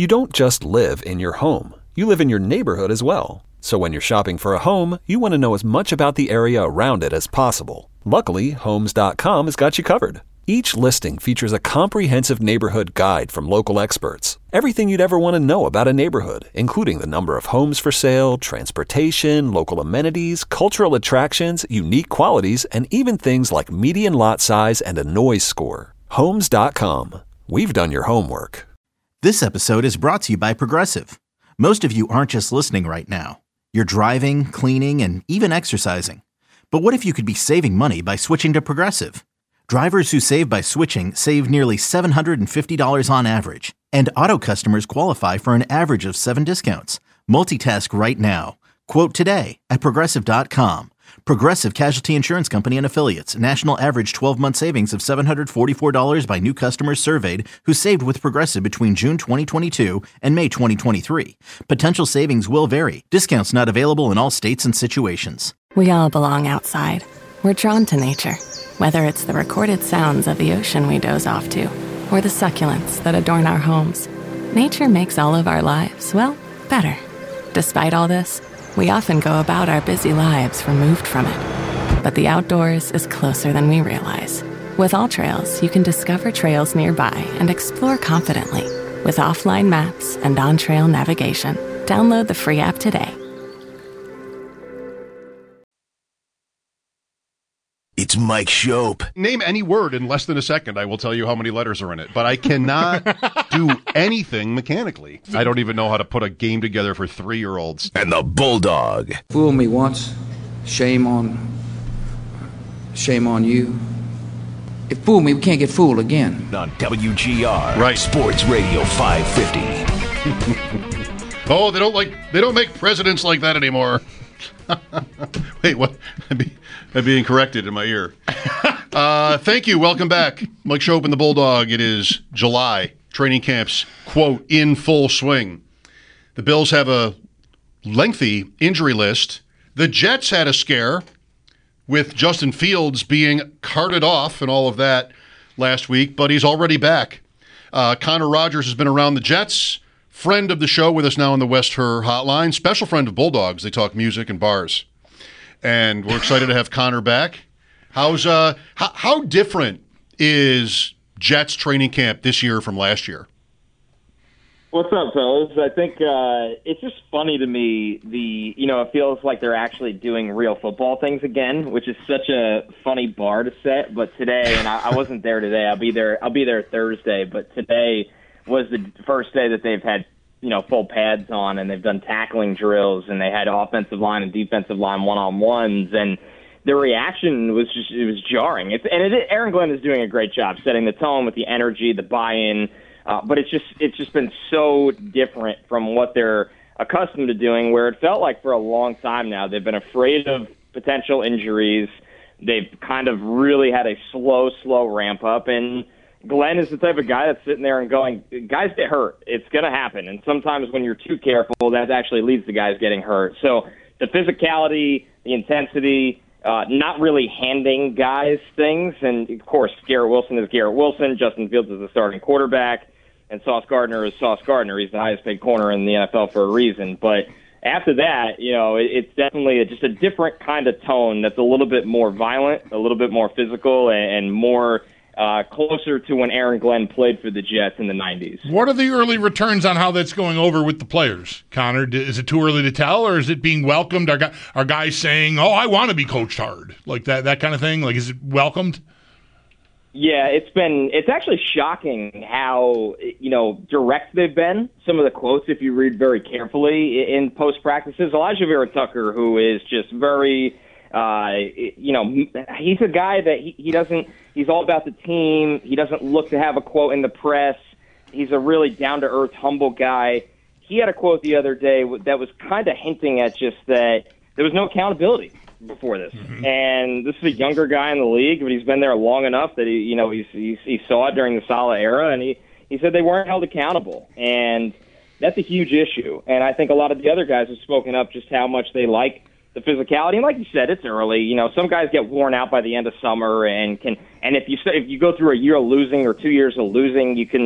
You don't just live in your home. You live in your neighborhood as well. So when you're shopping for a home, you want to know as much about the area around it as possible. Luckily, Homes.com has got you covered. Each listing features a comprehensive neighborhood guide from local experts. Everything you'd ever want to know about a neighborhood, including the number of homes for sale, transportation, local amenities, cultural attractions, unique qualities, and even things like median lot size and a noise score. Homes.com. We've done your homework. This episode is brought to you by Progressive. Most of you aren't just listening right now. You're driving, cleaning, and even exercising. But what if you could be saving money by switching to Progressive? Drivers who save by switching save nearly $750 on average, and auto customers qualify for an average of 7 discounts. Multitask right now. Quote today at Progressive.com. Progressive Casualty Insurance Company and Affiliates. National average 12-month savings of $744 by new customers surveyed who saved with Progressive between June 2022 and May 2023. Potential savings will vary. Discounts not available in all states and situations. We all belong outside. We're drawn to nature. Whether it's the recorded sounds of the ocean we doze off to, or the succulents that adorn our homes, nature makes all of our lives, well, better. Despite all this, we often go about our busy lives removed from it. But the outdoors is closer than we realize. With AllTrails, you can discover trails nearby and explore confidently. With offline maps and on-trail navigation, download the free app today. It's Mike Shope. Name any word in less than a second. I will tell you how many letters are in it. But I cannot do anything mechanically. I don't even know how to put a game together for 3-year-olds. And the Bulldog. Fool me once, shame on you. If fool me, we can't get fooled again. On WGR. Right. Sports Radio 550. Oh, they don't make presidents like that anymore. Wait, what? I'm being corrected in my ear. Thank you. Welcome back. Mike Shope and the Bulldog. It is July. Training camps, quote, in full swing. The Bills have a lengthy injury list. The Jets had a scare with Justin Fields being carted off and all of that last week, but he's already back. Connor Rogers has been around the Jets. Friend of the show with us now on the West Her hotline. Special friend of Bulldogs. They talk music and bars. And we're excited to have Connor back. How different is Jets training camp this year from last year? What's up, fellas? I think it's just funny to me. It feels like they're actually doing real football things again, which is such a funny bar to set. But today, and I wasn't there today. I'll be there Thursday. But today was the first day that they've had full pads on, and they've done tackling drills, and they had offensive line and defensive line one-on-ones, and the reaction was jarring. Aaron Glenn is doing a great job setting the tone with the energy, the buy-in, but it's just been so different from what they're accustomed to doing, where it felt like for a long time now they've been afraid of potential injuries. They've kind of really had a slow ramp up, and Glenn is the type of guy that's sitting there and going, guys get hurt. It's going to happen. And sometimes when you're too careful, that actually leads to guys getting hurt. So the physicality, the intensity, not really handing guys things. And, of course, Garrett Wilson is Garrett Wilson. Justin Fields is the starting quarterback. And Sauce Gardner is Sauce Gardner. He's the highest paid corner in the NFL for a reason. But after that, it's definitely just a different kind of tone that's a little bit more violent, a little bit more physical, and more closer to when Aaron Glenn played for the Jets in the 90s. What are the early returns on how that's going over with the players, Connor? Is it too early to tell, or is it being welcomed? Are guys saying, oh, I want to be coached hard, like that kind of thing? Like, is it welcomed? Yeah, it's actually shocking how, direct they've been. Some of the quotes, if you read very carefully in post-practices. Elijah Vera Tucker, who is just very, he's a guy that he's all about the team. He doesn't look to have a quote in the press. He's a really down-to-earth, humble guy. He had a quote the other day that was kind of hinting at just that there was no accountability before this. Mm-hmm. And this is a younger guy in the league, but he's been there long enough that he saw it during the Saleh era, and he said they weren't held accountable. And that's a huge issue. And I think a lot of the other guys have spoken up just how much they like the physicality. And like you said, it's early. Some guys get worn out by the end of summer, and if you go through a year of losing or 2 years of losing, you can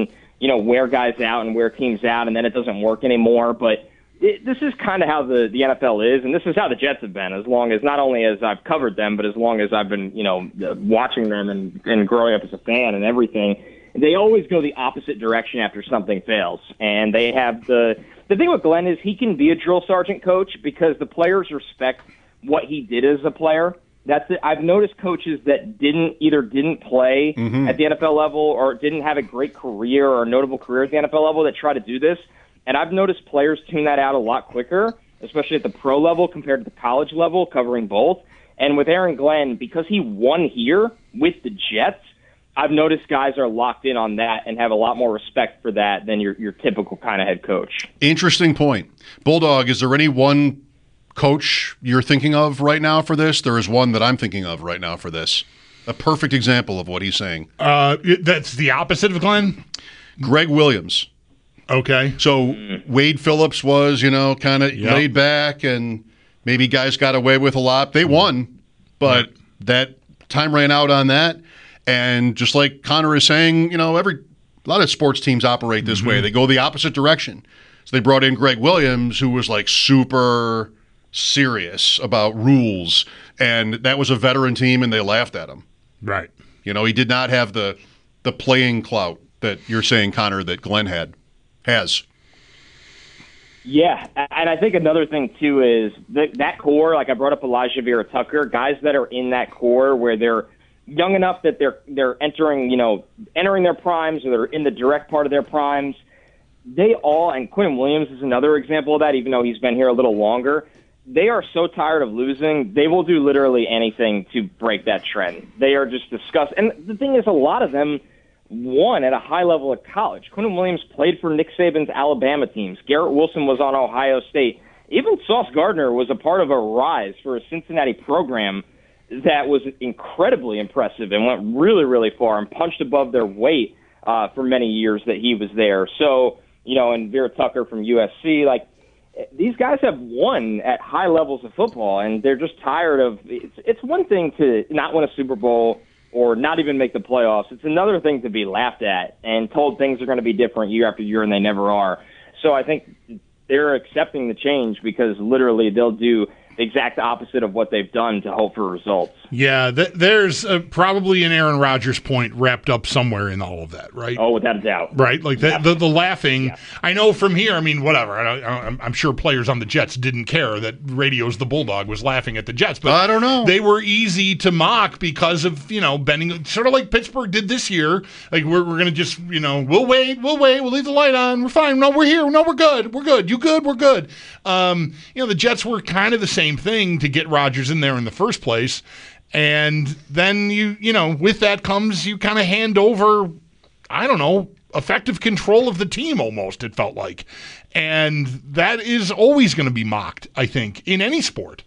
wear guys out and wear teams out, and then it doesn't work anymore. But this is kind of how the NFL is, and this is how the Jets have been, as long as not only as I've covered them, but as long as I've been, watching them and growing up as a fan and everything. They always go the opposite direction after something fails. And they have the thing with Glenn is he can be a drill sergeant coach because the players respect what he did as a player. That's it. I've noticed coaches that didn't play at the NFL level or didn't have a great career or a notable career at the NFL level that try to do this. And I've noticed players tune that out a lot quicker, especially at the pro level compared to the college level, covering both. And with Aaron Glenn, because he won here with the Jets, I've noticed guys are locked in on that and have a lot more respect for that than your typical kind of head coach. Interesting point. Bulldog, is there any one coach you're thinking of right now for this? There is one that I'm thinking of right now for this. A perfect example of what he's saying. That's the opposite of Glenn? Greg Williams. Okay. So Wade Phillips was, kind of laid back, and maybe guys got away with a lot. They won, but that time ran out on that. And just like Connor is saying, a lot of sports teams operate this way. They go the opposite direction. So they brought in Greg Williams, who was like super serious about rules, and that was a veteran team, and they laughed at him. Right. He did not have the playing clout that you're saying, Connor, that Glenn has. Yeah, and I think another thing, too, is that core, like I brought up Elijah Vera-Tucker, guys that are in that core where they're young enough that they're entering their primes, or they're in the direct part of their primes. They all, and Quinn Williams is another example of that, even though he's been here a little longer. They are so tired of losing, they will do literally anything to break that trend. They are just disgusted. And the thing is, a lot of them won at a high level at college. Quinn Williams played for Nick Saban's Alabama teams. Garrett Wilson was on Ohio State. Even Sauce Gardner was a part of a rise for a Cincinnati program that was incredibly impressive and went really, really far and punched above their weight for many years that he was there. So, and Vera-Tucker from USC, these guys have won at high levels of football, and they're just tired of it's one thing to not win a Super Bowl or not even make the playoffs. It's another thing to be laughed at and told things are going to be different year after year, and they never are. So I think they're accepting the change because literally they'll do the exact opposite of what they've done to hope for results. Yeah, there's probably an Aaron Rodgers point wrapped up somewhere in all of that, right? Oh, without a doubt. Right, like the laughing. Yeah. I know from here, whatever. I'm sure players on the Jets didn't care that Radio's the Bulldog was laughing at the Jets, but I don't know. They were easy to mock because of, bending, sort of like Pittsburgh did this year. Like, we're going to just, we'll wait, we'll leave the light on, we're fine, no, we're here, no, we're good, you good, we're good. The Jets were kind of the same thing to get Rodgers in there in the first place. And then with that comes you kind of hand over, effective control of the team almost, it felt like. And that is always going to be mocked, I think, in any sport.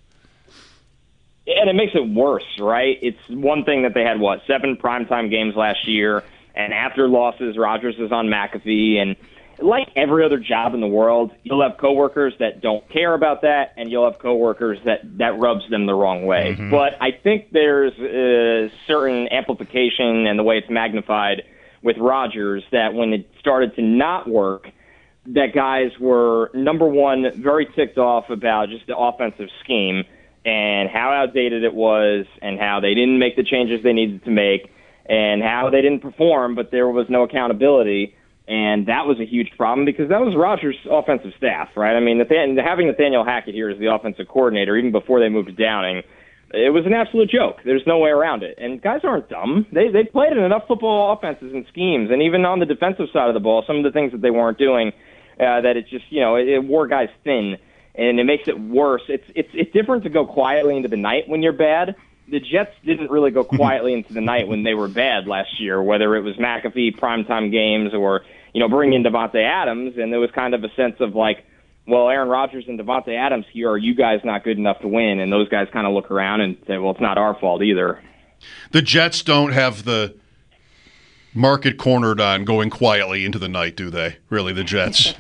And it makes it worse, right? It's one thing that they had, 7 primetime games last year, and after losses, Rodgers is on McAfee, and like every other job in the world, you'll have coworkers that don't care about that, and you'll have coworkers that rubs them the wrong way. Mm-hmm. But I think there's a certain amplification and the way it's magnified with Rodgers that when it started to not work, that guys were, number one, very ticked off about just the offensive scheme and how outdated it was and how they didn't make the changes they needed to make and how they didn't perform, but there was no accountability. And that was a huge problem because that was Rodgers' offensive staff, right? Having Nathaniel Hackett here as the offensive coordinator, even before they moved to Downing, it was an absolute joke. There's no way around it. And guys aren't dumb. They played in enough football offenses and schemes, and even on the defensive side of the ball, some of the things that they weren't doing, that it just, it wore guys thin, and it makes it worse. It's different to go quietly into the night when you're bad. The Jets didn't really go quietly into the night when they were bad last year, whether it was McAfee primetime games or bring in Davante Adams, and there was kind of a sense of Aaron Rodgers and Davante Adams here, are you guys not good enough to win? And those guys kind of look around and say, well, it's not our fault either. The Jets don't have the market cornered on going quietly into the night, do they? Really, the Jets?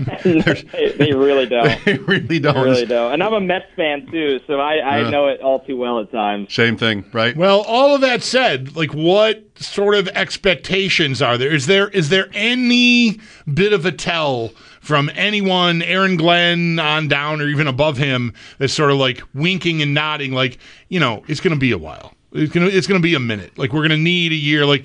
They really don't. They really don't. They really don't. And I'm a Mets fan too, so I know it all too well at times. Same thing, right? Well, all of that said, like, what sort of expectations are there? Is there any bit of a tell from anyone, Aaron Glenn on down or even above him, that's sort of like winking and nodding, like, it's going to be a while. It's gonna be a minute. Like, we're gonna need a year. Like,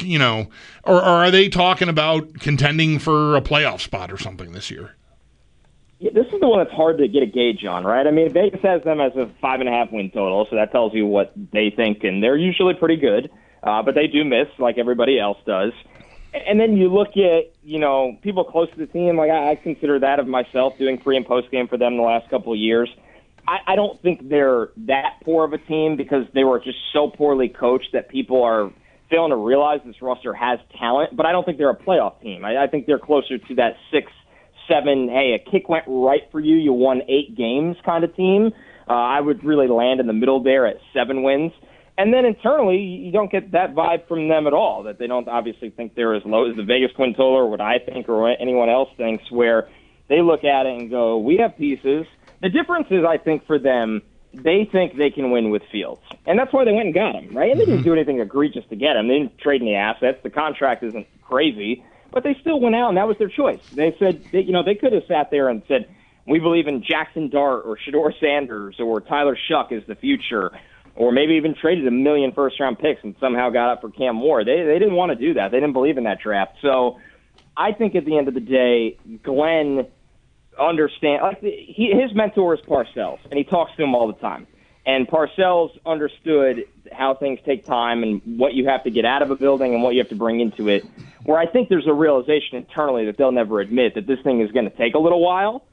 or are they talking about contending for a playoff spot or something this year? Yeah, this is the one that's hard to get a gauge on, right? I mean, Vegas has them as a 5.5 win total, so that tells you what they think, and they're usually pretty good, but they do miss like everybody else does. And then you look at people close to the team. Like, I consider that of myself, doing pre and post game for them the last couple of years. I don't think they're that poor of a team because they were just so poorly coached that people are failing to realize this roster has talent. But I don't think they're a playoff team. I think they're closer to that 6-7, hey, a kick went right for you, you won 8 games kind of team. I would really land in the middle there at 7 wins. And then internally, you don't get that vibe from them at all, that they don't obviously think they're as low as the Vegas win total or what I think or what anyone else thinks, where they look at it and go, we have pieces. The difference is, I think, for them, they think they can win with Fields. And that's why they went and got him, right? And they didn't do anything egregious to get him. They didn't trade any assets. The contract isn't crazy. But they still went out, and that was their choice. They said, they could have sat there and said, we believe in Jackson Dart or Shedeur Sanders or Tyler Shuck is the future, or maybe even traded 1 million first-round picks and somehow got up for Cam Moore. They didn't want to do that. They didn't believe in that draft. So I think at the end of the day, Glenn understand, like, his mentor is Parcells, and he talks to him all the time. And Parcells understood how things take time and what you have to get out of a building and what you have to bring into it, where I think there's a realization internally that they'll never admit that this thing is going to take a little while.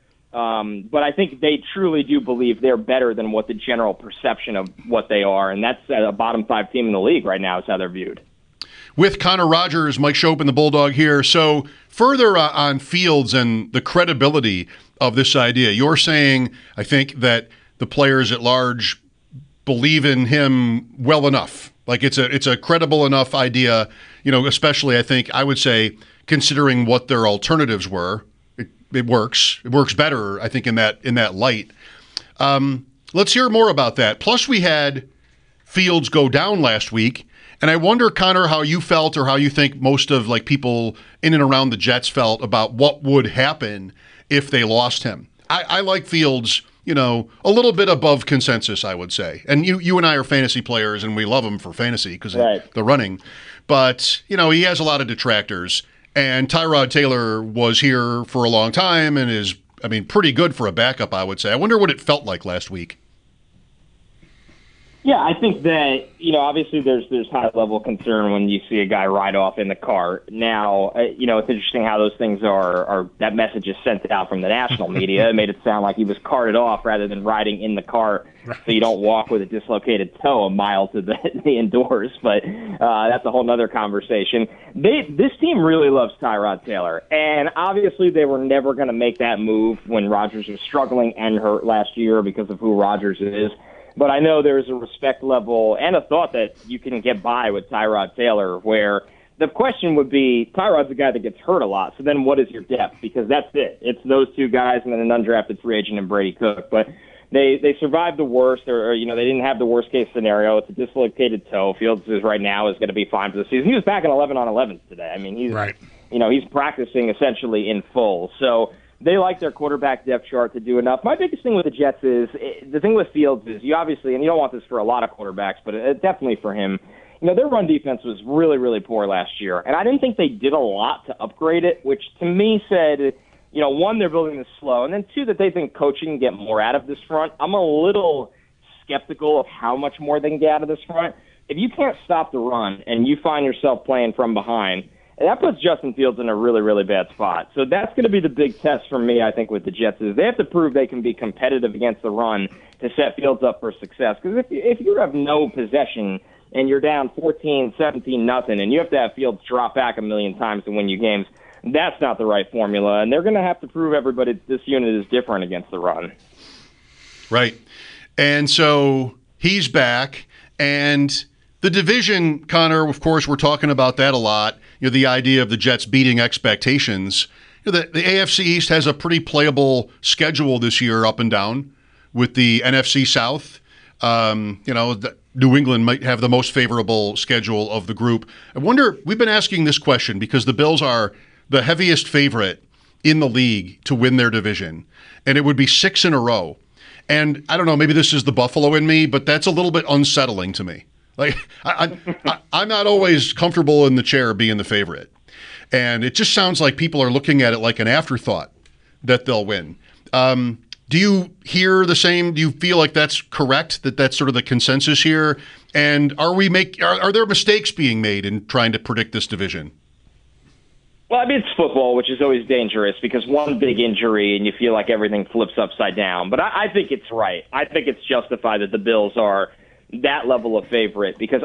But I think they truly do believe they're better than what the general perception of what they are, and that's a bottom 5 team in the league right now is how they're viewed. With Connor Rogers, Mike Schopp and the Bulldog here. So further on Fields and the credibility of this idea, you're saying, I think, that the players at large believe in him well enough. Like, it's a credible enough idea, especially, I think, I would say, considering what their alternatives were. It works. It works better, I think, in that light. Let's hear more about that. Plus, we had Fields go down last week. And I wonder, Connor, how you felt or how you think most of people in and around the Jets felt about what would happen if they lost him. I like Fields, a little bit above consensus, I would say. And you and I are fantasy players, and we love him for fantasy because of the running. But, he has a lot of detractors. And Tyrod Taylor was here for a long time and is, pretty good for a backup, I would say. I wonder what it felt like last week. Yeah, I think that, obviously there's high-level concern when you see a guy ride off in the car. Now, it's interesting how those things are that message is sent out from the national media. It made it sound like he was carted off rather than riding in the car so you don't walk with a dislocated toe a mile to the indoors. But that's a whole other conversation. This team really loves Tyrod Taylor, and obviously they were never going to make that move when Rodgers was struggling and hurt last year because of who Rodgers is. But I know there's a respect level and a thought that you can get by with Tyrod Taylor, where the question would be, Tyrod's a guy that gets hurt a lot, so then what is your depth? Because that's it. It's those two guys and then an undrafted free agent and Brady Cook. But they survived the worst, or they didn't have the worst-case scenario. It's a dislocated toe. Fields is going to be fine for the season. He was back in 11 on 11 today. He's right. He's practicing essentially in full. So they like their quarterback depth chart to do enough. My biggest thing with the Jets is, the thing with Fields is, you obviously, and you don't want this for a lot of quarterbacks, but definitely for him, their run defense was really, really poor last year. And I didn't think they did a lot to upgrade it, which to me said, one, they're building this slow, and then two, that they think coaching can get more out of this front. I'm a little skeptical of how much more they can get out of this front. If you can't stop the run and you find yourself playing from behind, and that puts Justin Fields in a really, really bad spot. So that's going to be the big test for me, I think, with the Jets, is they have to prove they can be competitive against the run to set Fields up for success. Because if you have no possession and you're down 14, 17, nothing, and you have to have Fields drop back 1 million times to win you games, that's not the right formula. And they're going to have to prove everybody that this unit is different against the run. Right. And so he's back, and The division, Connor, of course, we're talking about that a lot. The idea of the Jets beating expectations. The AFC East has a pretty playable schedule this year, up and down, with the NFC South. New England might have the most favorable schedule of the group. I wonder, we've been asking this question because the Bills are the heaviest favorite in the league to win their division, and it would be 6 in a row. And I don't know, maybe this is the Buffalo in me, but that's a little bit unsettling to me. Like, I'm not always comfortable in the chair being the favorite. And it just sounds like people are looking at it like an afterthought that they'll win. Do you hear the same? Do you feel like that's correct, that that's sort of the consensus here? And are there mistakes being made in trying to predict this division? Well, I mean, it's football, which is always dangerous because one big injury and you feel like everything flips upside down. But I think it's right. I think it's justified that the Bills are that level of favorite because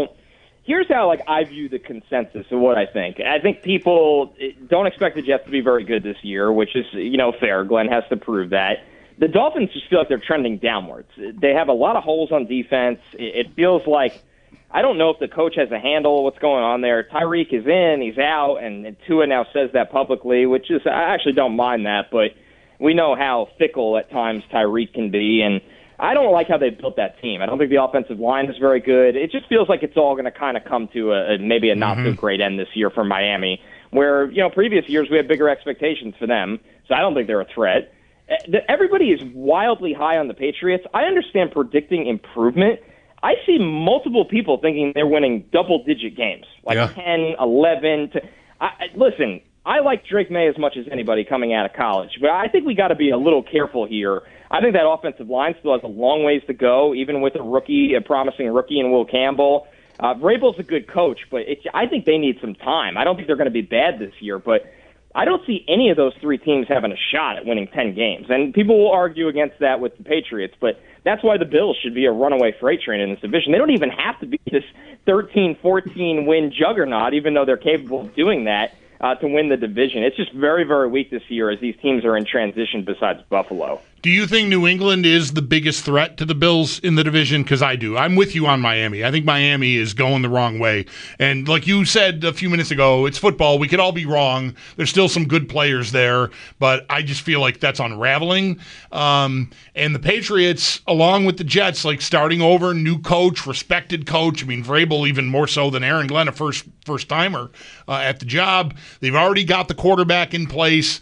here's how I view the consensus of what I think. I think people don't expect the Jets to be very good this year, which is, fair. Glenn has to prove that. The Dolphins just feel like they're trending downwards. They have a lot of holes on defense. It feels like, I don't know if the coach has a handle of what's going on there. Tyreek is in, he's out, and Tua now says that publicly, which is, I actually don't mind that, but we know how fickle at times Tyreek can be, and I don't like how they built that team. I don't think the offensive line is very good. It just feels like it's all going to kind of come to maybe a not-so-great end this year for Miami, where, previous years we had bigger expectations for them, so I don't think they're a threat. Everybody is wildly high on the Patriots. I understand predicting improvement. I see multiple people thinking they're winning double-digit games, 10, 11. Listen, I like Drake May as much as anybody coming out of college, but I think we got to be a little careful here. I think that offensive line still has a long ways to go, even with a promising rookie in Will Campbell. Vrabel's a good coach, but I think they need some time. I don't think they're going to be bad this year, but I don't see any of those three teams having a shot at winning 10 games. And people will argue against that with the Patriots, but that's why the Bills should be a runaway freight train in this division. They don't even have to be this 13, 14-win juggernaut, even though they're capable of doing that, to win the division. It's just very, very weak this year as these teams are in transition besides Buffalo. Do you think New England is the biggest threat to the Bills in the division? Because I do. I'm with you on Miami. I think Miami is going the wrong way. And like you said a few minutes ago, it's football. We could all be wrong. There's still some good players there, but I just feel like that's unraveling. And the Patriots, along with the Jets, starting over, new coach, respected coach. I mean, Vrabel even more so than Aaron Glenn, a first-timer at the job. They've already got the quarterback in place.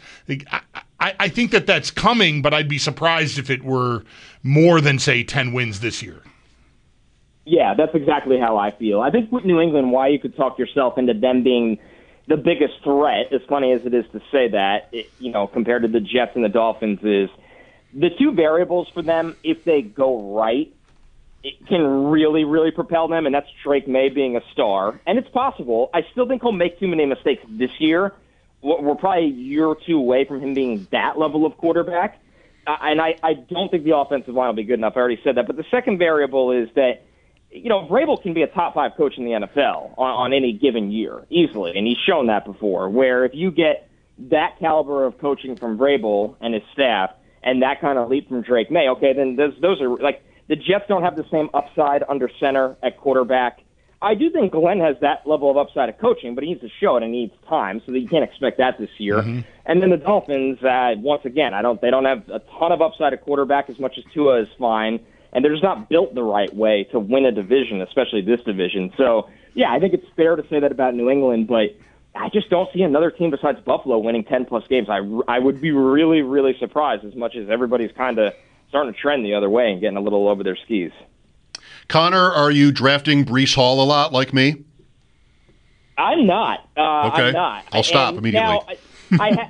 I think that's coming, but I'd be surprised if it were more than, say, 10 wins this year. Yeah, that's exactly how I feel. I think with New England, why you could talk yourself into them being the biggest threat, as funny as it is to say that, compared to the Jets and the Dolphins, is the two variables for them, if they go right, it can really, really propel them, and that's Drake May being a star. And it's possible. I still think he'll make too many mistakes this year. We're probably a year or two away from him being that level of quarterback. And I don't think the offensive line will be good enough. I already said that. But the second variable is that, Vrabel can be a top-5 coach in the NFL on any given year, easily. And he's shown that before, where if you get that caliber of coaching from Vrabel and his staff and that kind of leap from Drake May, okay, then those are the Jets don't have the same upside under center at quarterback. I do think Glenn has that level of upside of coaching, but he needs to show it and he needs time, so that you can't expect that this year. Mm-hmm. And then the Dolphins, once again, they don't have a ton of upside at quarterback as much as Tua is fine, and they're just not built the right way to win a division, especially this division. So, yeah, I think it's fair to say that about New England, but I just don't see another team besides Buffalo winning 10-plus games. I would be really, really surprised, as much as everybody's kind of starting to trend the other way and getting a little over their skis. Connor, are you drafting Breece Hall a lot like me? I'm not. Okay. I'm not. I'll stop immediately. Now,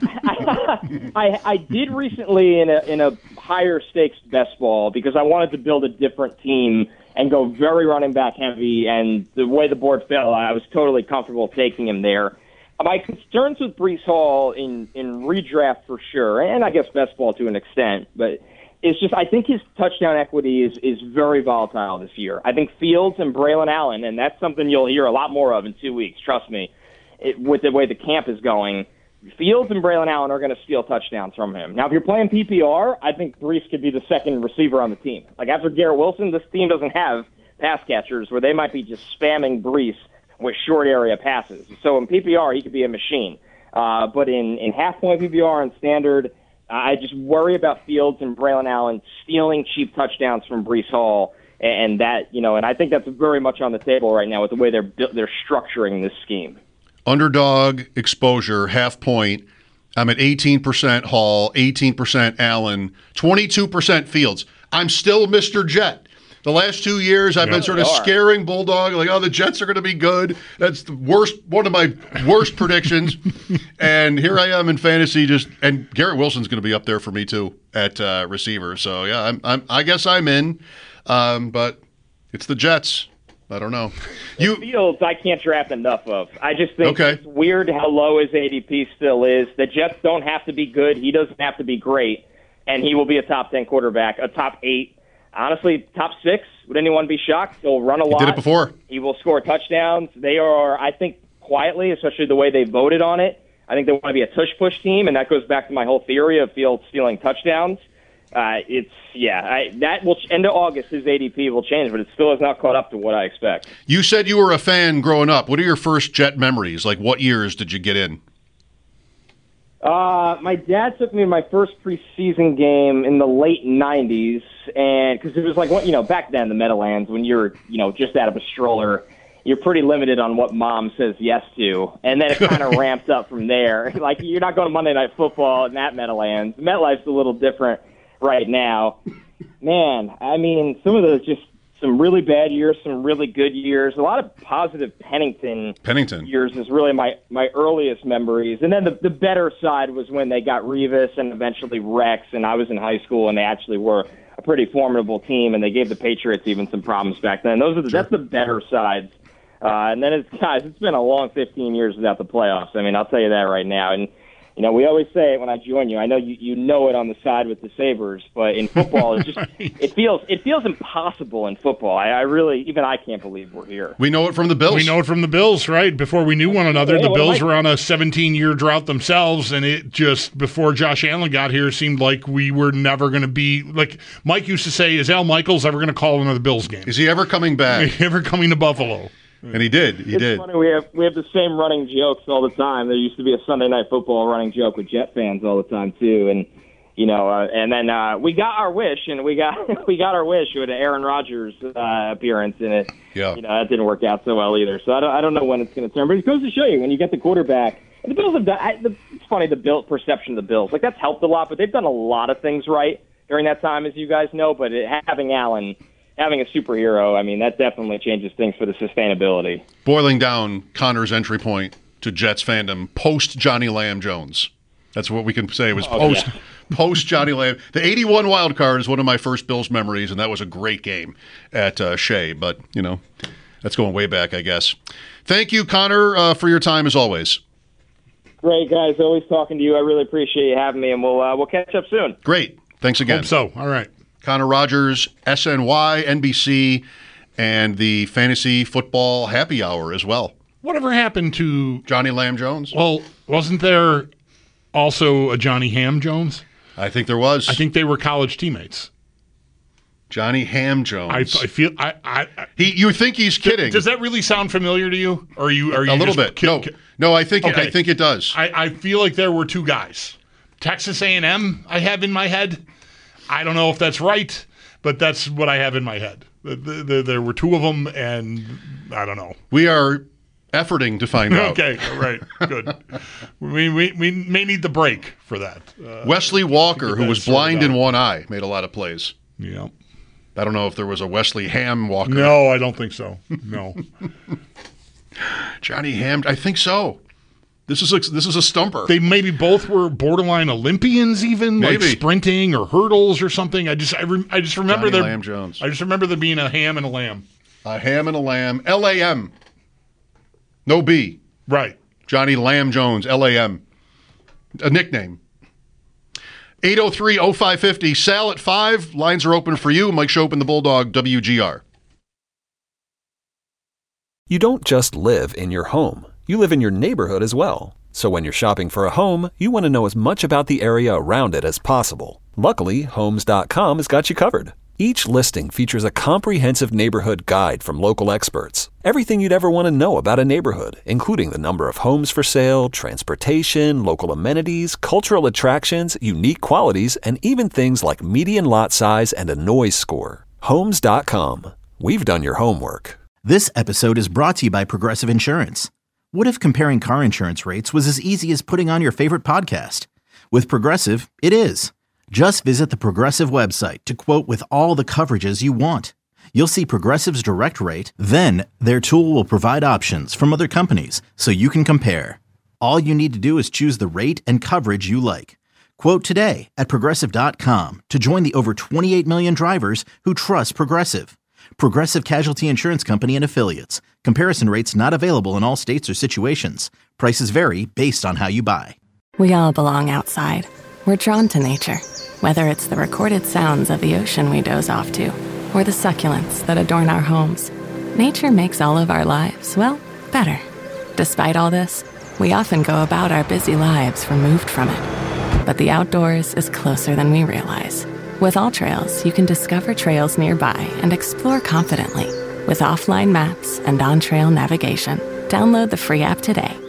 I did recently in a higher stakes best ball because I wanted to build a different team and go very running back heavy, and the way the board fell, I was totally comfortable taking him there. My concerns with Breece Hall in redraft for sure, and I guess best ball to an extent, but it's just I think his touchdown equity is very volatile this year. I think Fields and Braylon Allen, and that's something you'll hear a lot more of in 2 weeks, trust me, with the way the camp is going. Fields and Braylon Allen are going to steal touchdowns from him. Now, if you're playing PPR, I think Breece could be the second receiver on the team. After Garrett Wilson, this team doesn't have pass catchers where they might be just spamming Brees with short area passes. So in PPR, he could be a machine. But in half-point PPR and standard, I just worry about Fields and Braylon Allen stealing cheap touchdowns from Brees Hall, and that, and I think that's very much on the table right now with the way they're structuring this scheme. Underdog exposure, half point. I'm at 18% Hall, 18% Allen, 22% Fields. I'm still Mr. Jet. The last 2 years, I've been sort of scaring Bulldog, like, the Jets are going to be good. That's the worst, one of my worst predictions. And here I am in fantasy, and Garrett Wilson's going to be up there for me too at receiver. So yeah, I guess I'm in, but it's the Jets. I don't know. Fields, I can't draft enough of. I just think it's weird how low his ADP still is. The Jets don't have to be good. He doesn't have to be great, and he will be a top 10 quarterback, a top 8. Honestly, top 6. Would anyone be shocked? He'll run a lot. He did it before. He will score touchdowns. They are, I think, quietly, especially the way they voted on it, I think they want to be a tush-push team, and that goes back to my whole theory of Fields stealing touchdowns. That will end of August. His ADP will change, but it still has not caught up to what I expect. You said you were a fan growing up. What are your first Jet memories? Like, what years did you get in? My dad took me to my first preseason game in the late 90s, and because it was like, back then, the Meadowlands, when you're, just out of a stroller, you're pretty limited on what mom says yes to, and then it kind of ramped up from there. Like, you're not going to Monday Night Football in that Meadowlands. MetLife's a little different right now. Man, I mean, some of those just some really bad years, some really good years, a lot of positive Pennington years is really my earliest memories. And then the better side was when they got Revis and eventually Rex, and I was in high school, and they actually were a pretty formidable team, and they gave the Patriots even some problems back then. That's the better sides. And then it's been a long 15 years without the playoffs. I mean, I'll tell you that right now. And we always say it when I join you. I know you know it on the side with the Sabres, but in football, it's just it feels impossible in football. I really, even I can't believe we're here. We know it from the Bills. We know it from the Bills, right? Before we knew one another, the Bills were on a 17-year drought themselves, and it just, before Josh Allen got here, seemed like we were never going to be, like Mike used to say, is Al Michaels ever going to call another Bills game? Is he ever coming back? Is he ever coming to Buffalo? And he did. It's funny, we have the same running jokes all the time. There used to be a Sunday Night Football running joke with Jet fans all the time too, and and then we got our wish, and we got our wish with an Aaron Rodgers appearance in it. Yeah, that didn't work out so well either. So I don't know when it's going to turn, but it goes to show you when you get the quarterback. And the Bills have done. It's funny, the perception of the Bills, like, that's helped a lot, but they've done a lot of things right during that time, as you guys know. But having Allen. Having a superhero, I mean, that definitely changes things for the sustainability. Boiling down Connor's entry point to Jets fandom, post Johnny Lamb Jones. That's what we can say was post Johnny Lamb. The 81 wild card is one of my first Bills memories, and that was a great game at Shea. But, that's going way back, I guess. Thank you, Connor, for your time as always. Great, guys. Always talking to you. I really appreciate you having me, and we'll catch up soon. Great. Thanks again. Hope so. All right. Connor Rogers, SNY, NBC, and the Fantasy Football Happy Hour as well. Whatever happened to Johnny Lamb Jones? Well, wasn't there also a Johnny Ham Jones? I think there was. I think they were college teammates. Johnny Ham Jones. I feel you think he's kidding? Does that really sound familiar to you? Or are you a little bit? No, I think it does. I feel like there were two guys. Texas A&M, I have in my head. I don't know if that's right, but that's what I have in my head. There were two of them, and I don't know. We are efforting to find out. Okay, all right, good. we may need the break for that. Wesley Walker, who was blind in one eye, made a lot of plays. Yeah. I don't know if there was a Wesley Ham Walker. No, I don't think so. No. Johnny Ham, I think so. This is a stumper. They maybe both were borderline Olympians, even maybe. Like sprinting or hurdles or something. I just remember Johnny Lamb Jones. I just remember there being a ham and a lamb. A ham and a lamb. LAM. No B. Right. Johnny Lamb Jones. LAM. A nickname. 803-0550. Sal at 5. Lines are open for you. Mike Schopp and the Bulldog, WGR. You don't just live in your home. You live in your neighborhood as well. So when you're shopping for a home, you want to know as much about the area around it as possible. Luckily, Homes.com has got you covered. Each listing features a comprehensive neighborhood guide from local experts. Everything you'd ever want to know about a neighborhood, including the number of homes for sale, transportation, local amenities, cultural attractions, unique qualities, and even things like median lot size and a noise score. Homes.com. We've done your homework. This episode is brought to you by Progressive Insurance. What if comparing car insurance rates was as easy as putting on your favorite podcast? With Progressive, it is. Just visit the Progressive website to quote with all the coverages you want. You'll see Progressive's direct rate, then their tool will provide options from other companies so you can compare. All you need to do is choose the rate and coverage you like. Quote today at Progressive.com to join the over 28 million drivers who trust Progressive. Progressive Casualty Insurance Company and Affiliates. Comparison rates not available in all states or situations. Prices vary based on how you buy. We all belong outside. We're drawn to nature. Whether it's the recorded sounds of the ocean we doze off to, or the succulents that adorn our homes, nature makes all of our lives, well, better. Despite all this, we often go about our busy lives removed from it. But the outdoors is closer than we realize. With AllTrails, you can discover trails nearby and explore confidently. With offline maps and on-trail navigation, download the free app today.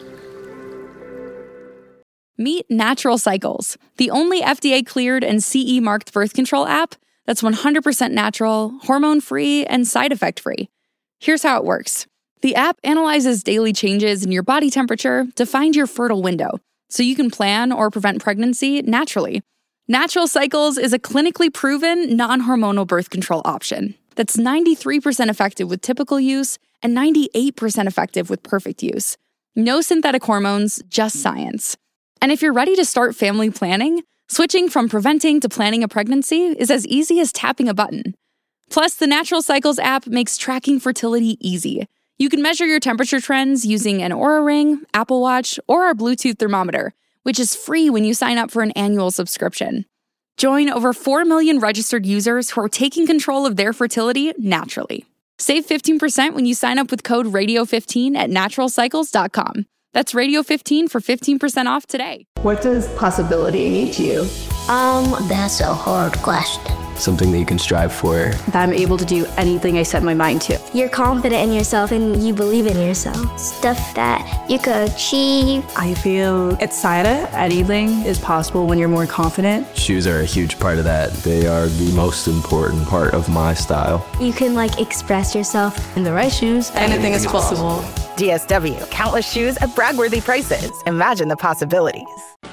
Meet Natural Cycles, the only FDA-cleared and CE-marked birth control app that's 100% natural, hormone-free, and side effect-free. Here's how it works. The app analyzes daily changes in your body temperature to find your fertile window, so you can plan or prevent pregnancy naturally. Natural Cycles is a clinically proven, non-hormonal birth control option that's 93% effective with typical use and 98% effective with perfect use. No synthetic hormones, just science. And if you're ready to start family planning, switching from preventing to planning a pregnancy is as easy as tapping a button. Plus, the Natural Cycles app makes tracking fertility easy. You can measure your temperature trends using an Oura Ring, Apple Watch, or our Bluetooth thermometer, which is free when you sign up for an annual subscription. Join over 4 million registered users who are taking control of their fertility naturally. Save 15% when you sign up with code RADIO15 at naturalcycles.com. That's Radio15 for 15% off today. What does possibility mean to you? That's a hard question. Something that you can strive for. That I'm able to do anything I set my mind to. You're confident in yourself and you believe in yourself. Stuff that you could achieve. I feel excited. Anything is possible when you're more confident. Shoes are a huge part of that. They are the most important part of my style. You can express yourself. In the right shoes, anything is possible. DSW, countless shoes at brag-worthy prices. Imagine the possibilities.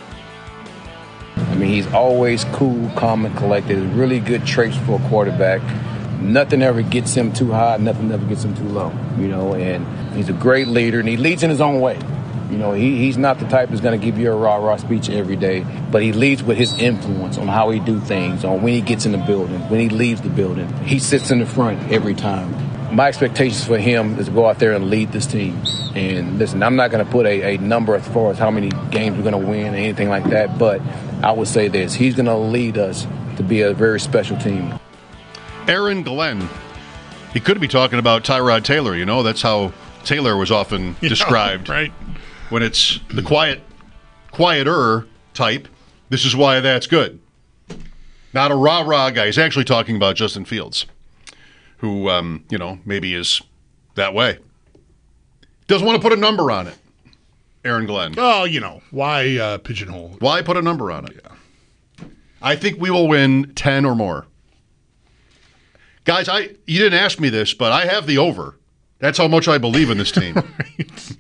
I mean, he's always cool, calm, and collected. Really good traits for a quarterback. Nothing ever gets him too high. Nothing ever gets him too low, and he's a great leader, and he leads in his own way. He's not the type that's going to give you a rah-rah speech every day, but he leads with his influence on how he do things, on when he gets in the building, when he leaves the building. He sits in the front every time. My expectations for him is to go out there and lead this team. And listen, I'm not going to put a number as far as how many games we're going to win or anything like that, but I would say this. He's going to lead us to be a very special team. Aaron Glenn. He could be talking about Tyrod Taylor, That's how Taylor was often described. Right. When it's the quieter type, this is why that's good. Not a rah-rah guy. He's actually talking about Justin Fields, who, maybe is that way. Doesn't want to put a number on it, Aaron Glenn. Oh, why pigeonhole? Why put a number on it? Yeah. I think we will win 10 or more. Guys, you didn't ask me this, but I have the over. That's how much I believe in this team. Right.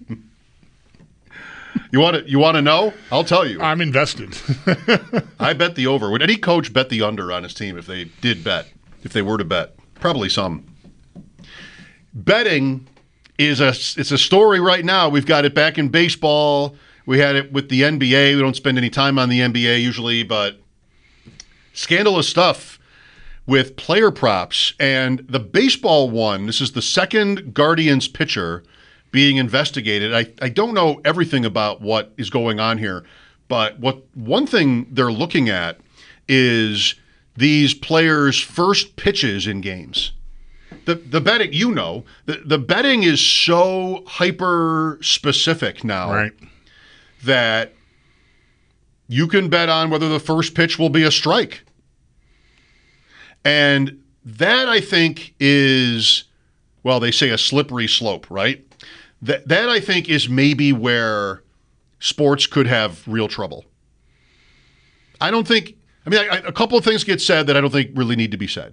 You want to know? I'll tell you. I'm invested. I bet the over. Would any coach bet the under on his team if they did bet? If they were to bet? Probably some. Betting it's a story right now. We've got it back in baseball. We had it with the NBA. We don't spend any time on the NBA usually, but scandalous stuff with player props. And the baseball one, this is the second Guardians pitcher being investigated. I don't know everything about what is going on here, but one thing they're looking at is these players' first pitches in games. The betting, the betting is so hyper specific now, right, that you can bet on whether the first pitch will be a strike. And that, I think, is, well, they say a slippery slope, right? That I think is maybe where sports could have real trouble. I don't think, a couple of things get said that I don't think really need to be said.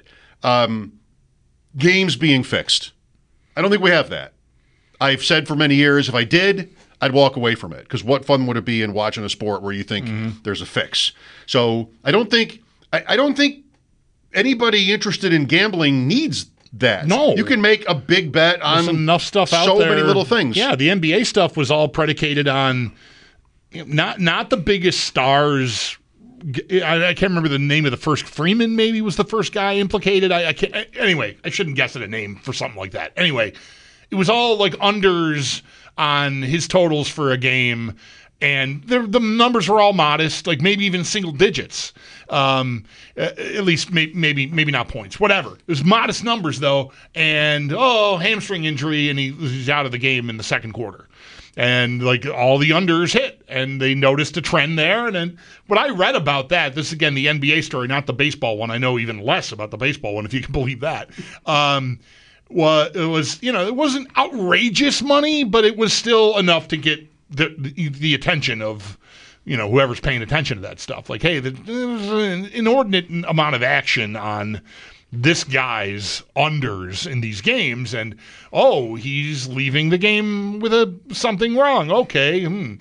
Games being fixed. I don't think we have that. I've said for many years, if I did, I'd walk away from it, because what fun would it be in watching a sport where you think there's a fix? So I don't think anybody interested in gambling needs that. No. You can make a big bet on There's enough stuff out so there. many little things. Yeah, the NBA stuff was all predicated on not the biggest stars. I can't remember the name of the first. Freeman maybe was the first guy implicated. I can't. Anyway, I shouldn't guess at a name for something like that. Anyway, it was all like unders on his totals for a game, and the numbers were all modest, like maybe even single digits. At least maybe not points, whatever. It was modest numbers though, and hamstring injury, and he's out of the game in the second quarter. And like all the unders hit, and they noticed a trend there. And then what I read about that, this is again the NBA story, not the baseball one. I know even less about the baseball one, if you can believe that. It wasn't outrageous money, but it was still enough to get the attention of, whoever's paying attention to that stuff. Like, hey, there's an inordinate amount of action on this guy's unders in these games, and he's leaving the game with something wrong. Okay.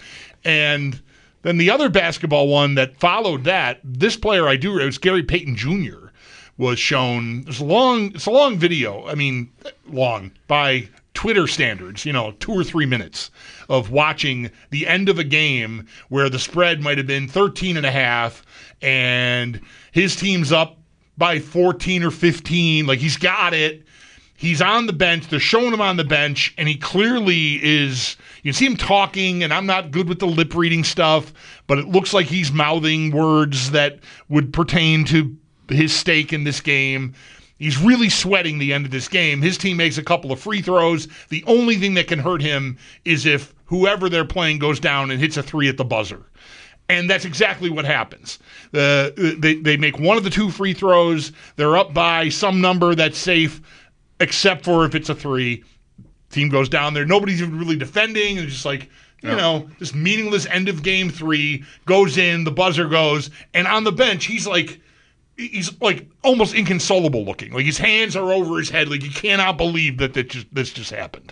And then the other basketball one that followed that, this player it was Gary Payton Jr. was shown. It's a long video. I mean, long by Twitter standards, 2 or 3 minutes of watching the end of a game where the spread might have been 13.5 and his team's up by 14 or 15. Like, he's got it. He's on the bench. They're showing him on the bench, and he clearly is. You see him talking, and I'm not good with the lip reading stuff, but it looks like he's mouthing words that would pertain to his stake in this game. He's really sweating the end of this game. His team makes a couple of free throws. The only thing that can hurt him is if whoever they're playing goes down and hits a 3 at the buzzer. And that's exactly what happens. They make one of the 2 free throws. They're up by some number that's safe, except for if it's a 3. Team goes down there. Nobody's even really defending. It's just like, this meaningless end of game 3 goes in, the buzzer goes, and on the bench, he's like almost inconsolable looking. Like, his hands are over his head. Like, you cannot believe that this just happened.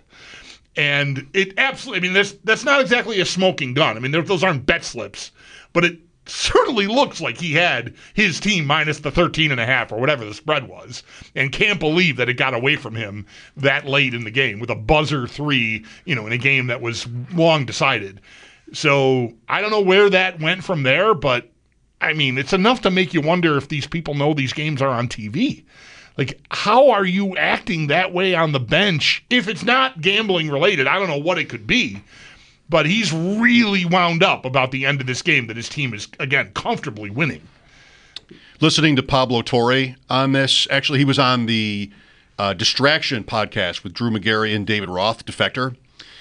And it absolutely, that's not exactly a smoking gun. Those aren't bet slips, but it certainly looks like he had his team minus the 13.5 or whatever the spread was, and can't believe that it got away from him that late in the game with a buzzer 3, in a game that was long decided. So I don't know where that went from there, but it's enough to make you wonder if these people know these games are on TV. Like, how are you acting that way on the bench? If it's not gambling related, I don't know what it could be. But he's really wound up about the end of this game that his team is, again, comfortably winning. Listening to Pablo Torre on this, actually, he was on the Distraction podcast with Drew Magary and David Roth, Defector,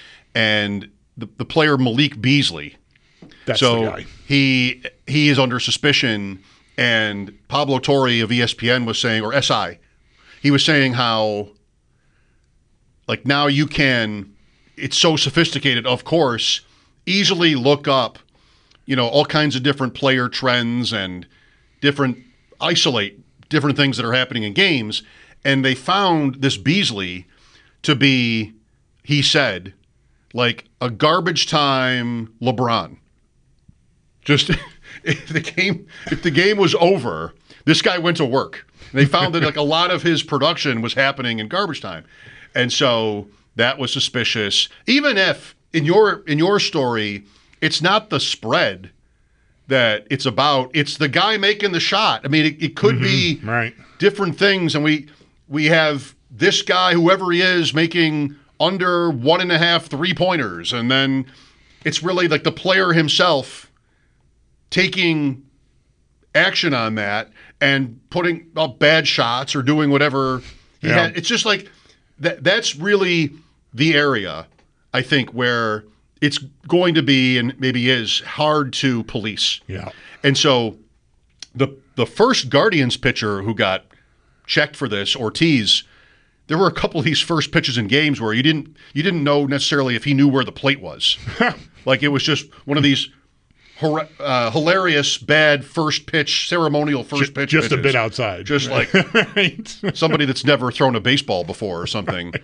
and the player Malik Beasley. That's the guy. He is under suspicion, and Pablo Torre of ESPN was saying, or SI, he was saying how, like, now you can, it's so sophisticated, of course, easily look up, all kinds of different player trends and isolate different things that are happening in games. And they found this Beasley to be, he said, like a garbage time LeBron. Just if the game was over, this guy went to work. And they found that like a lot of his production was happening in garbage time. And so that was suspicious. Even if in your story, it's not the spread that it's about, it's the guy making the shot. It could be different things. And we have this guy, whoever he is, making under 1.5 3-pointers. And then it's really like the player himself taking action on that and putting up bad shots or doing whatever he had. It's just like that's really the area, I think, where it's going to be, and maybe is, hard to police. Yeah. And so the first Guardians pitcher who got checked for this, Ortiz, there were a couple of these first pitches in games where you didn't know necessarily if he knew where the plate was. Like it was just one of these hilarious bad first pitch, ceremonial first pitch just pitches. A bit outside. Just like somebody that's never thrown a baseball before or something.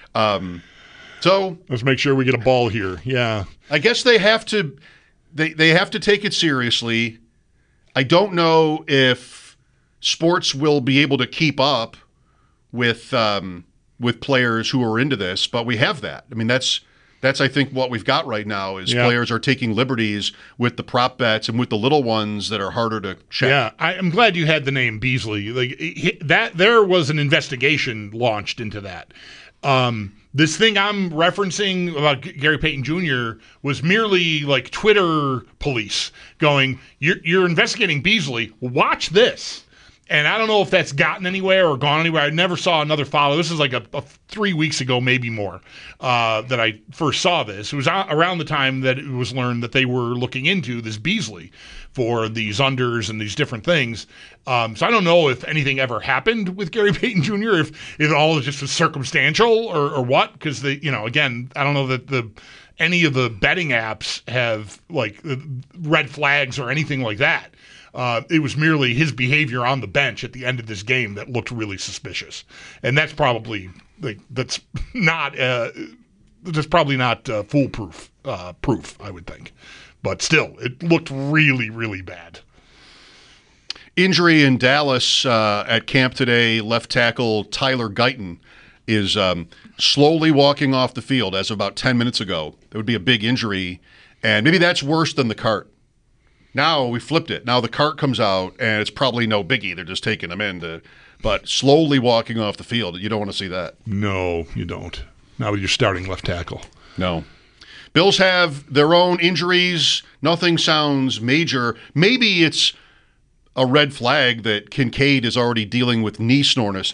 So let's make sure we get a ball here. Yeah. I guess they have to take it seriously. I don't know if sports will be able to keep up with players who are into this, but we have that. I mean, that's I think what we've got right now is players are taking liberties with the prop bets and with the little ones that are harder to check. Yeah, I'm glad you had the name Beasley. Like that, there was an investigation launched into that. This thing I'm referencing about Gary Payton Jr. was merely like Twitter police going, "You're investigating Beasley. Watch this." And I don't know if that's gotten anywhere or gone anywhere. I never saw another follow. This is like a 3 weeks ago, maybe more, that I first saw this. It was around the time that it was learned that they were looking into this Beasley for these unders and these different things. So I don't know if anything ever happened with Gary Payton Jr., if it all is just circumstantial or what, because again, I don't know that any of the betting apps have like red flags or anything like that. It was merely his behavior on the bench at the end of this game that looked really suspicious, and that's probably that's probably not foolproof proof, I would think, but still, it looked really, really bad. Injury in Dallas at camp today. Left tackle Tyler Guyton is slowly walking off the field as of about 10 minutes ago. That would be a big injury, and maybe that's worse than the cart. Now we flipped it. Now the cart comes out, and it's probably no biggie. They're just taking him in. But slowly walking off the field, you don't want to see that. No, you don't. Not with your starting left tackle. No. Bills have their own injuries. Nothing sounds major. Maybe it's a red flag that Kincaid is already dealing with knee soreness,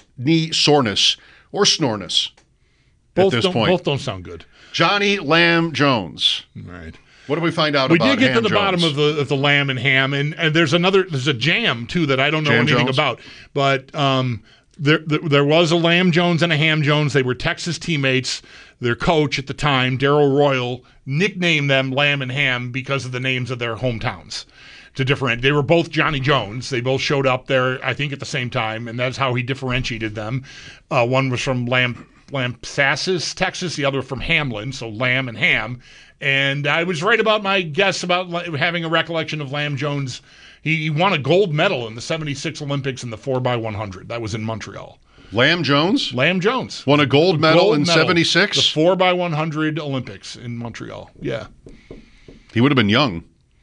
or snoreness at this point. Both don't sound good. Johnny Lamb Jones. Right. What did we find out we about did get Ham to the Jones? bottom of the Lamb and Ham, and there's a jam, too, that I don't know anything about. But there was a Lamb Jones and a Ham Jones. They were Texas teammates. Their coach at the time, Darryl Royal, nicknamed them Lamb and Ham because of the names of their hometowns. They were both Johnny Jones. They both showed up there, I think, at the same time, and that's how he differentiated them. One was from Lampasas, Texas, the other from Hamlin, so Lamb and Ham. And I was right about my guess about having a recollection of Lamb Jones. He won a gold medal in the 76 Olympics in the 4x100. That was in Montreal. Lamb Jones? Lamb Jones. Won a gold medal in 76? The 4x100 Olympics in Montreal. Yeah. He would have been young.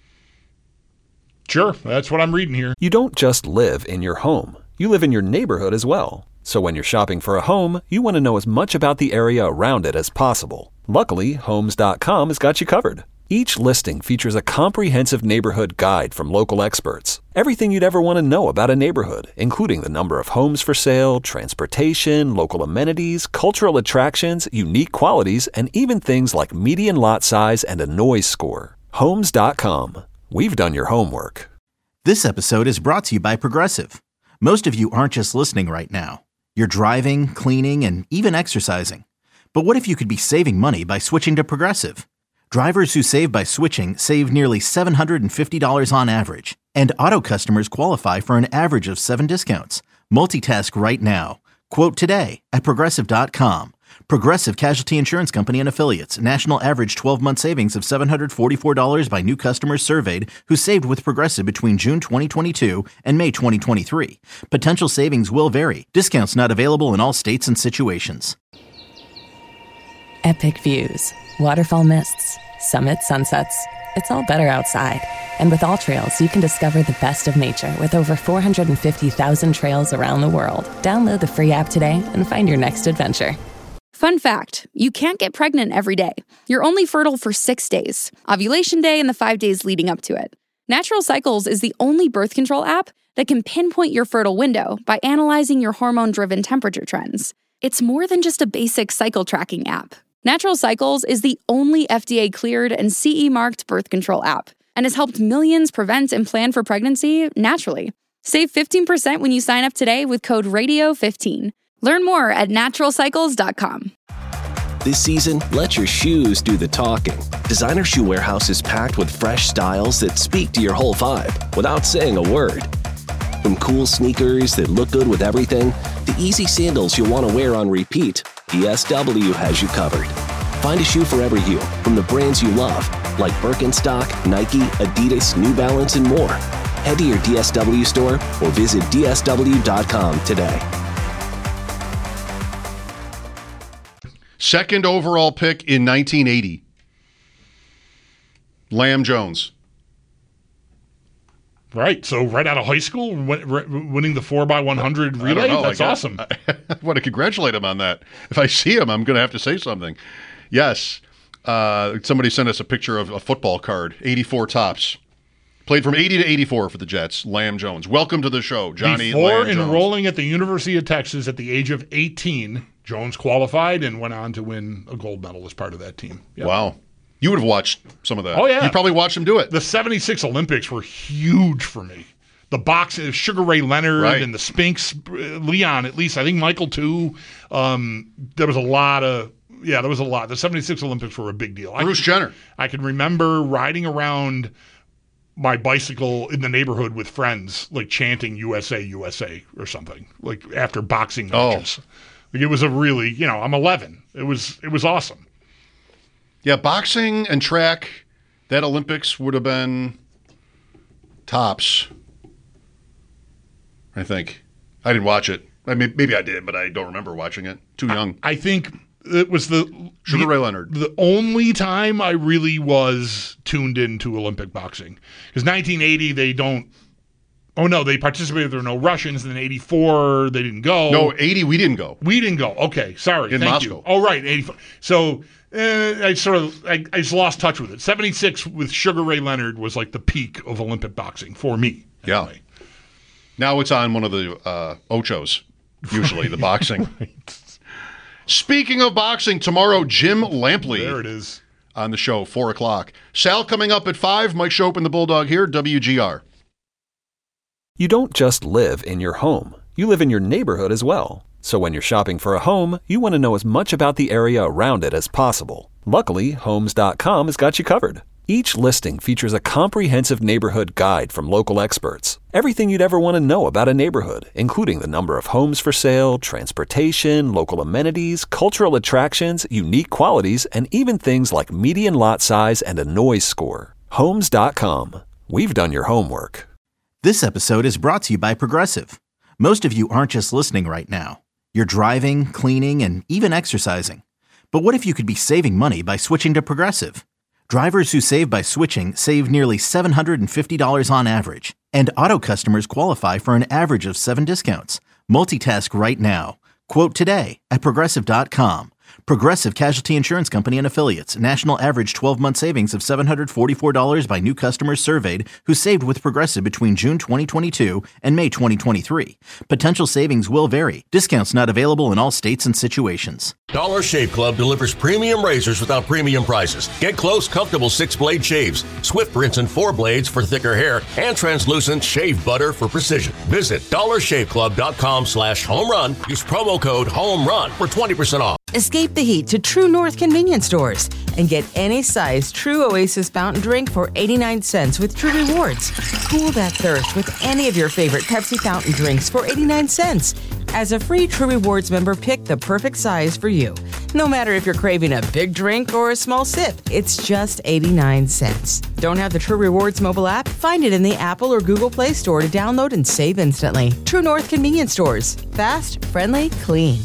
Sure. That's what I'm reading here. You don't just live in your home. You live in your neighborhood as well. So when you're shopping for a home, you want to know as much about the area around it as possible. Luckily, Homes.com has got you covered. Each listing features a comprehensive neighborhood guide from local experts. Everything you'd ever want to know about a neighborhood, including the number of homes for sale, transportation, local amenities, cultural attractions, unique qualities, and even things like median lot size and a noise score. Homes.com. We've done your homework. This episode is brought to you by Progressive. Most of you aren't just listening right now. You're driving, cleaning, and even exercising. But what if you could be saving money by switching to Progressive? Drivers who save by switching save nearly $750 on average. And auto customers qualify for an average of 7 discounts. Multitask right now. Quote today at Progressive.com. Progressive Casualty Insurance Company and Affiliates. National average 12-month savings of $744 by new customers surveyed who saved with Progressive between June 2022 and May 2023. Potential savings will vary. Discounts not available in all states and situations. Epic views, waterfall mists, summit sunsets. It's all better outside. And with AllTrails, you can discover the best of nature with over 450,000 trails around the world. Download the free app today and find your next adventure. Fun fact, you can't get pregnant every day. You're only fertile for 6 days, ovulation day and the 5 days leading up to it. Natural Cycles is the only birth control app that can pinpoint your fertile window by analyzing your hormone-driven temperature trends. It's more than just a basic cycle tracking app. Natural Cycles is the only FDA-cleared and CE-marked birth control app and has helped millions prevent and plan for pregnancy naturally. Save 15% when you sign up today with code RADIO15. Learn more at naturalcycles.com. This season, let your shoes do the talking. Designer Shoe Warehouse is packed with fresh styles that speak to your whole vibe without saying a word. From cool sneakers that look good with everything, to easy sandals you'll want to wear on repeat, DSW has you covered. Find a shoe for every you from the brands you love, like Birkenstock, Nike, Adidas, New Balance, and more. Head to your DSW store or visit DSW.com today. Second overall pick in 1980. Lamb Jones. Right. So right out of high school, winning the 4x100 relay. That's awesome. I want to congratulate him on that. If I see him, I'm going to have to say something. Yes. Somebody sent us a picture of a football card, 84 tops. Played from 80 to 84 for the Jets, Lamb Jones. Welcome to the show, Johnny Lamb Jones. Before enrolling at the University of Texas at the age of 18, Jones qualified and went on to win a gold medal as part of that team. Yep. Wow. You would have watched some of that. Oh, yeah. You probably watched him do it. The 76 Olympics were huge for me. The boxing, Sugar Ray Leonard and the Spinks, Leon, at least. I think Michael, too. There was a lot. The 76 Olympics were a big deal. Bruce Jenner. I can remember riding around my bicycle in the neighborhood with friends, like chanting USA, USA or something, like after boxing matches. Like it was a really, I'm 11. It was awesome. Yeah, boxing and track, that Olympics would have been tops, I think. I didn't watch it. I mean, maybe I did, but I don't remember watching it. Too young. I think it was Sugar Ray Leonard. The only time I really was tuned into Olympic boxing. Because 1980, they participated. There were no Russians. And then 84, they didn't go. No, 80, we didn't go. We didn't go. Okay, sorry. In Thank Moscow. you. Oh, right, 84. So I just lost touch with it. 76 with Sugar Ray Leonard was like the peak of Olympic boxing for me. Anyway. Yeah. Now it's on one of the Ochos, usually, the boxing. Right. Speaking of boxing, tomorrow, Jim Lampley. There it is. On the show, 4 o'clock. Sal coming up at 5. Mike Shope and the Bulldog here, WGR. You don't just live in your home. You live in your neighborhood as well. So when you're shopping for a home, you want to know as much about the area around it as possible. Luckily, Homes.com has got you covered. Each listing features a comprehensive neighborhood guide from local experts. Everything you'd ever want to know about a neighborhood, including the number of homes for sale, transportation, local amenities, cultural attractions, unique qualities, and even things like median lot size and a noise score. Homes.com. We've done your homework. This episode is brought to you by Progressive. Most of you aren't just listening right now. You're driving, cleaning, and even exercising. But what if you could be saving money by switching to Progressive? Drivers who save by switching save nearly $750 on average, and auto customers qualify for an average of 7 discounts. Multitask right now. Quote today at Progressive.com. Progressive Casualty Insurance Company and Affiliates. National average 12-month savings of $744 by new customers surveyed who saved with Progressive between June 2022 and May 2023. Potential savings will vary. Discounts not available in all states and situations. Dollar Shave Club delivers premium razors without premium prices. Get close, comfortable 6-blade shaves, swift rinse and 4 blades for thicker hair, and translucent shave butter for precision. Visit dollarshaveclub.com/homerun. Use promo code HOMERUN for 20% off. Escape the heat to True North convenience stores and get any size True Oasis fountain drink for 89 cents with True Rewards. Cool that thirst with any of your favorite Pepsi fountain drinks for 89 cents. As a free True Rewards member, pick the perfect size for you. No matter if you're craving a big drink or a small sip, it's just 89 cents. Don't have the True Rewards mobile app? Find it in the Apple or Google Play Store to download and save instantly. True North convenience stores. Fast, friendly, clean.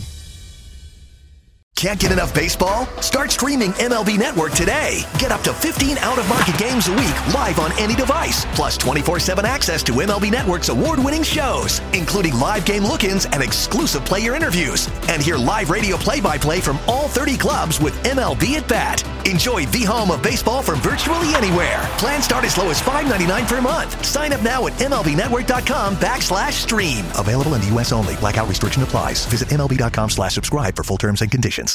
Can't get enough baseball? Start streaming MLB Network today. Get up to 15 out-of-market games a week live on any device, plus 24/7 access to MLB Network's award-winning shows, including live game look-ins and exclusive player interviews. And hear live radio play-by-play from all 30 clubs with MLB at Bat. Enjoy the home of baseball from virtually anywhere. Plans start as low as $5.99 per month. Sign up now at MLBnetwork.com/stream. Available in the U.S. only. Blackout restriction applies. Visit MLB.com/subscribe for full terms and conditions.